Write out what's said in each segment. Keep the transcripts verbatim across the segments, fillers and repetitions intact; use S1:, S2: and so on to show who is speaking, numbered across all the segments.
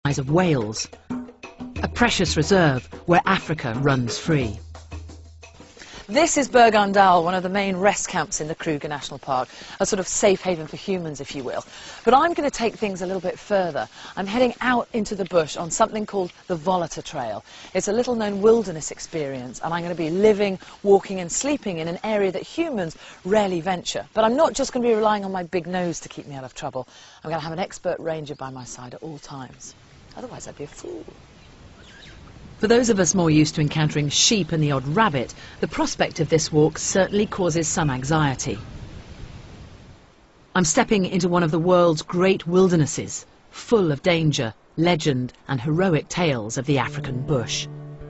S1: of Wales, a precious reserve where Africa runs free.
S2: This is Bergh-Arndal, one of the main rest camps in the Kruger National Park, a sort of safe haven for humans, if you will. But I'm going to take things a little bit further. I'm heading out into the bush on something called the Volitor Trail. It's a little-known wilderness experience, and I'm going to be living, walking and sleeping in an area that humans rarely venture. But I'm not just going to be relying on my big nose to keep me out of trouble. I'm going to have an expert ranger by my side at all times. Otherwise, I'd be a fool.
S1: For those of us more used to encountering sheep and the odd rabbit, the prospect of this walk certainly causes some anxiety. I'm stepping into one of the world's great wildernesses, full of danger, legend and heroic tales of the African bush.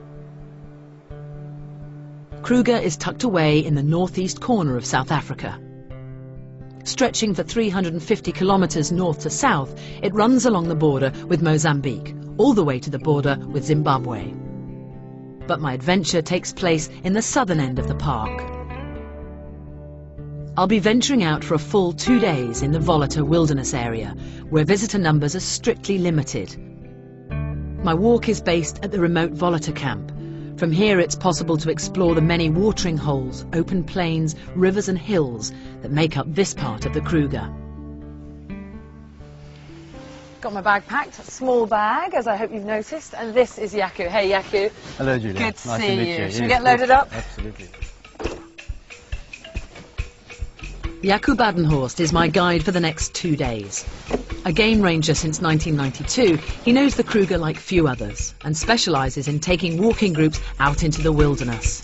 S1: Kruger is tucked away in the northeast corner of South Africa. Stretching for three hundred fifty kilometres north to south, it runs along the border with Mozambique, all the way to the border with Zimbabwe. But my adventure takes place in the southern end of the park. I'll be venturing out for a full two days in the Volitor Wilderness area, where visitor numbers are strictly limited. My walk is based at the remote Volitor camp. From here it's possible to explore the many watering holes, open plains, rivers and hills that make up this part of the Kruger.
S2: Got my bag packed, a small bag, as I hope you've noticed, and this is Yaku. Hey Yaku.
S3: Hello Julia.
S2: Good to
S3: nice
S2: see
S3: to meet
S2: you.
S3: you.
S2: Should we
S3: Yes,
S2: get loaded up?
S3: Absolutely.
S1: Yaku Badenhorst is my guide for the next two days. A game ranger since nineteen ninety-two, he knows the Kruger like few others and specialises in taking walking groups out into the wilderness.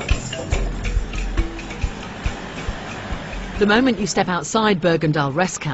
S1: The moment you step outside Bergh-Arndal Rest Camp,